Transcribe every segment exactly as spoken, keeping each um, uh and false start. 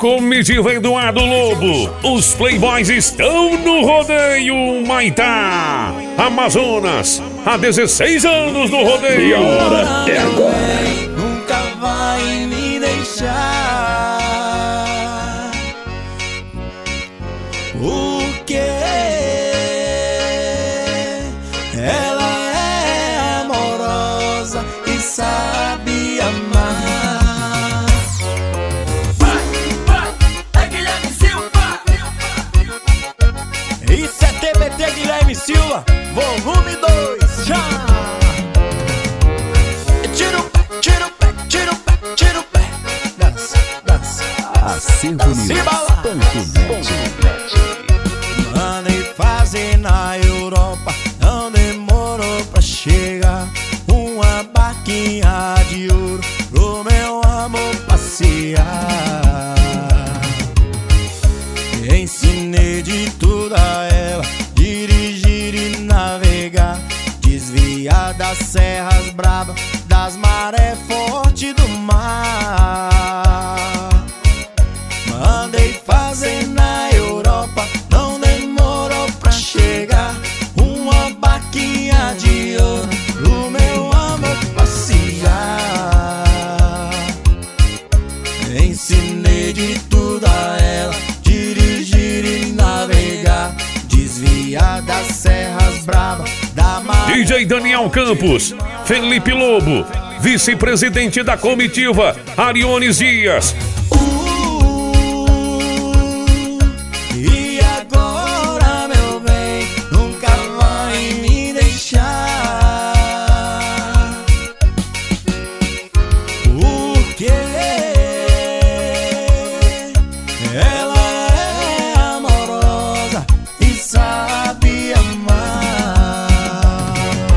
Comitiva Eduardo Lobo, os Playboys estão no rodeio Maitá, Amazonas, há dezesseis anos no rodeio. E a hora é agora. Nunca vai me deixar. O que? Ela é amorosa e sabe amar. Isso é T B T Guilherme Silva, volume dois, já! Tira o pé, tira o pé, tira o pé, tira o pé. Dança, dança. Acervo News. Mandei fazer na Europa, não demorou pra chegar. Uma barquinha de ouro pro meu amor passear. Ensinei de tudo a ela, dirigir e navegar, desviar das serras bravas, das marés fortes do mar. Mandei fazer na Europa, não demorou pra chegar. Uma barquinha de ouro pro meu amor passear. Ensinei de tudo a ela, dirigir e navegar, desviar das serras bravas, da maré. D J Daniel Campos, Felipe Lobo, vice-presidente da comitiva, Ariones Dias. E agora, meu bem, nunca vai me deixar. Porque ela é amorosa e sabe amar.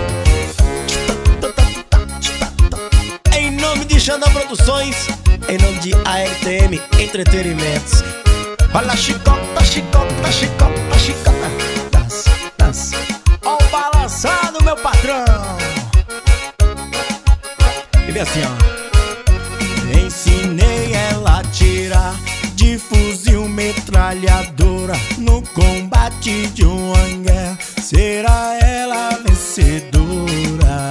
Em nome de Xandão Produções, em nome de A R T M Entretenimentos. Olha a chicota, chicota, chicota, chicota. Dança, dança. Ó o balançado, meu patrão. E vem assim, ó. Ensinei ela a tirar de fuzil metralhadora no combate de uma guerra. Será ela vencedora?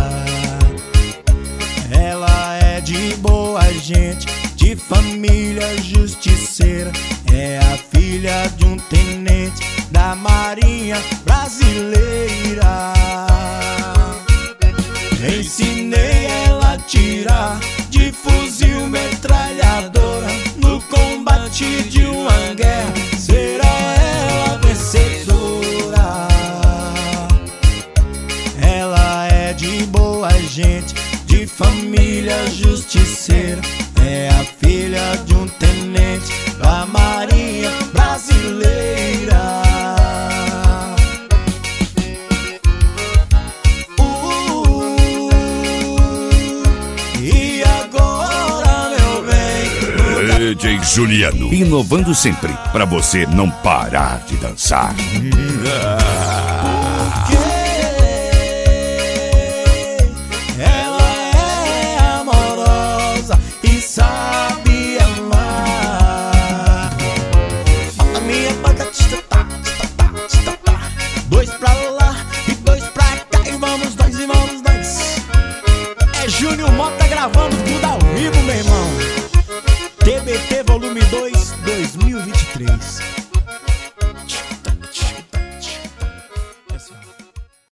Ela é de boa gente, de família justiceira. É a filha de um tenente da Marinha Brasileira. Ensinei ela a tirar de fuzil metralhadora no combate de uma guerra. Será ela vencedora? Ela é de boa gente, de família justiceira. É a filha de um tenente da Marinha Brasileira. Uh, e agora, meu bem, D J Juliano, inovando sempre, pra você não parar de dançar. ela é amorosa e sabe amar. A minha banda tista, tá, tista, tá, tista, tá. Dois pra lá e dois pra cá, e vamos nós, e vamos nós. É Júnior Mota gravando tudo ao vivo, meu irmão. T B T volume dois, dois mil e vinte e três.